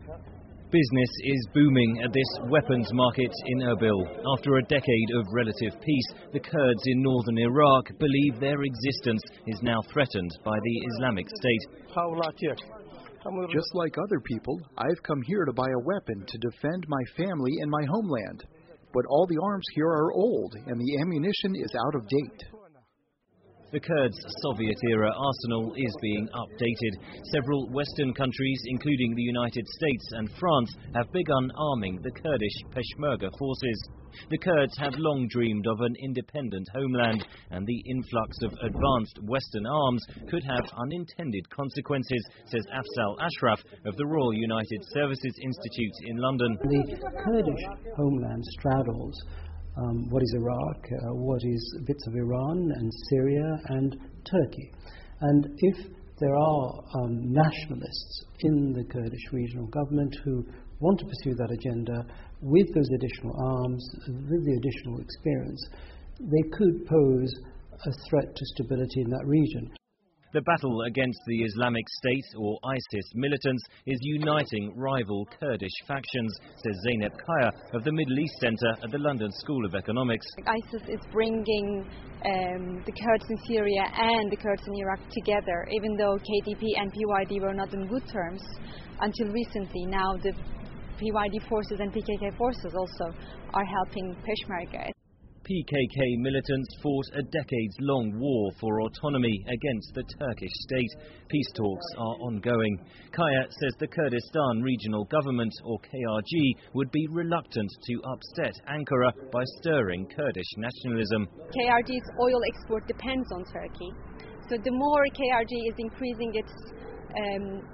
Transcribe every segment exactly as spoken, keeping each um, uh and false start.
Business is booming at this weapons market in Erbil. After a decade of relative peace, the Kurds in northern Iraq believe their existence is now threatened by the Islamic State. Just like other people, I've come here to buy a weapon to defend my family and my homeland. But all the arms here are old, and the ammunition is out of date. The Kurds' Soviet-era arsenal is being updated. Several Western countries, including the United States and France, have begun arming the Kurdish Peshmerga forces. The Kurds have long dreamed of an independent homeland, and the influx of advanced Western arms could have unintended consequences, says Afzal Ashraf of the Royal United Services Institute in London. The Kurdish homeland straddles Um, what is Iraq, uh, what is bits of Iran and Syria and Turkey. And if there are um, nationalists in the Kurdish regional government who want to pursue that agenda with those additional arms, with the additional experience, they could pose a threat to stability in that region. The battle against the Islamic State, or ISIS, militants is uniting rival Kurdish factions, says Zeynep Kaya of the Middle East Centre at the London School of Economics. ISIS is bringing um, the Kurds in Syria and the Kurds in Iraq together, even though K D P and P Y D were not in good terms until recently. Now the P Y D forces and P K K forces also are helping Peshmerga. P K K militants fought a decades-long war for autonomy against the Turkish state. Peace talks are ongoing. Kaya says the Kurdistan Regional Government, or K R G, would be reluctant to upset Ankara by stirring Kurdish nationalism. K R G's oil export depends on Turkey. So the more K R G is increasing its um,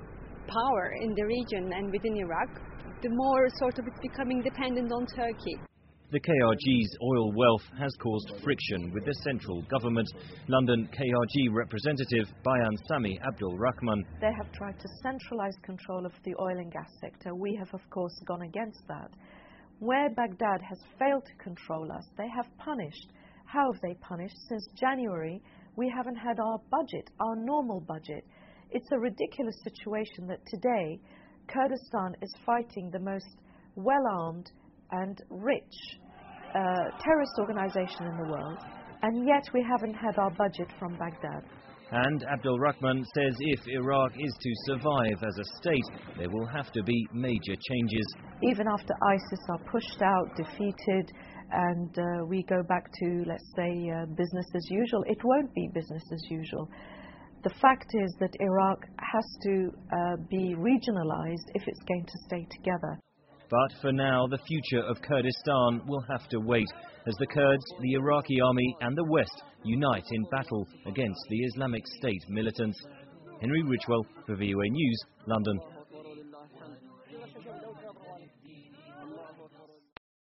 power in the region and within Iraq, the more sort of it's becoming dependent on Turkey. The K R G's oil wealth has caused friction with the central government. London K R G representative Bayan Sami Abdul Rahman. They have tried to centralize control of the oil and gas sector. We have, of course, gone against that. Where Baghdad has failed to control us, they have punished. How have they punished? Since January, we haven't had our budget, our normal budget. It's a ridiculous situation that today Kurdistan is fighting the most well-armed and rich uh, terrorist organization in the world, and yet we haven't had our budget from Baghdad. And Abdul Rahman says if Iraq is to survive as a state, there will have to be major changes. Even after ISIS are pushed out, defeated, and uh, we go back to, let's say, uh, business as usual, it won't be business as usual. The fact is that Iraq has to uh, be regionalized if it's going to stay together. But for now, the future of Kurdistan will have to wait as the Kurds, the Iraqi army and the West unite in battle against the Islamic State militants. Henry Ridgwell for V O A News, London.